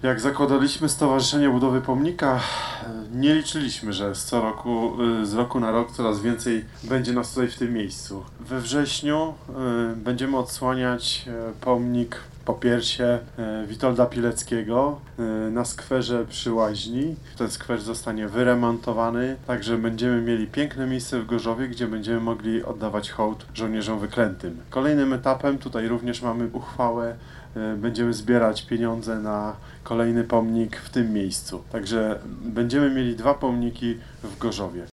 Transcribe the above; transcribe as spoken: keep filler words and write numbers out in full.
Jak zakładaliśmy Stowarzyszenie Budowy Pomnika, nie liczyliśmy, że z co roku, z roku na rok coraz więcej będzie nas tutaj w tym miejscu. We wrześniu będziemy odsłaniać pomnik Popiersie Witolda Pileckiego na skwerze przy Łaźni. Ten skwer zostanie wyremontowany, także będziemy mieli piękne miejsce w Gorzowie, gdzie będziemy mogli oddawać hołd żołnierzom wyklętym. Kolejnym etapem, tutaj również mamy uchwałę, będziemy zbierać pieniądze na kolejny pomnik w tym miejscu. Także będziemy mieli dwa pomniki w Gorzowie.